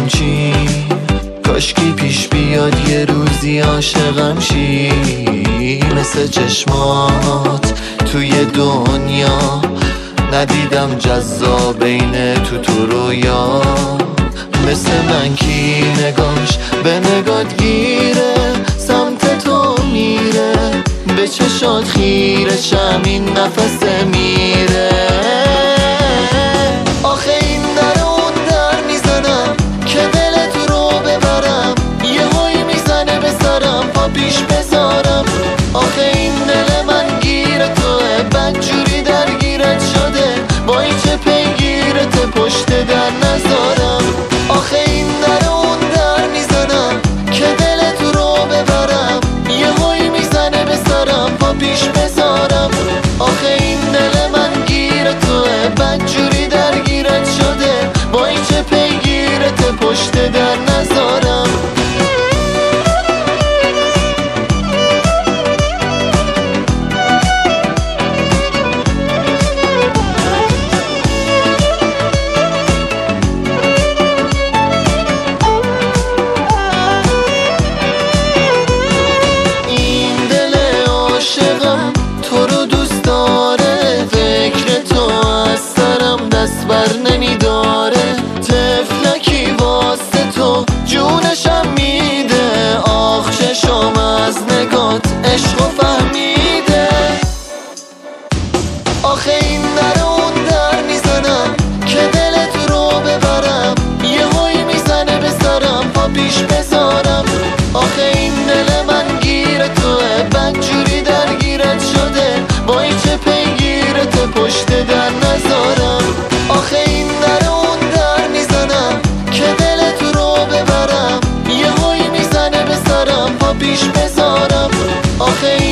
چی کاشکی پیش بیاد یه روزی عاشقم شی، مثل چشمات توی دنیا ندیدم جذاب بین تو رویا، مثل من کی نگاش به نگات گیره سمت تو میره، به چشات خیره شمین نفس میره. آخه این در اون در میزنم که دلت رو ببرم، یه هایی میزنه به سرم پا پیش بذارم. آخه این دل من گیر توه بدجوری درگیرت شده، با این چه پیگیرت پشت در نذارم. آخه این در اون در میزنم که دلت رو ببرم، یه هایی میزنه به سرم پا پیش بذارم. آخه این دل من گیر توه بدجوری درگیرت شده، با این چه پیگیرت پشت در نذارم. بر نمیداره تفلکی واسه تو جونشم میده، آخ چشم از نگات عشق و فهمیده. آخه این در اون در میزنم که دلت رو ببرم، یه هایی میزنه به سرم پا پیش بذارم. آخه این دل من گیر توه بدجوری درگیرت شده، با این چه پیگیرت پشت در نذارم. آخه این در اون در میزنم که دلت رو ببرم، یه هایی میزنه به سرم پا پیش بذارم. آخه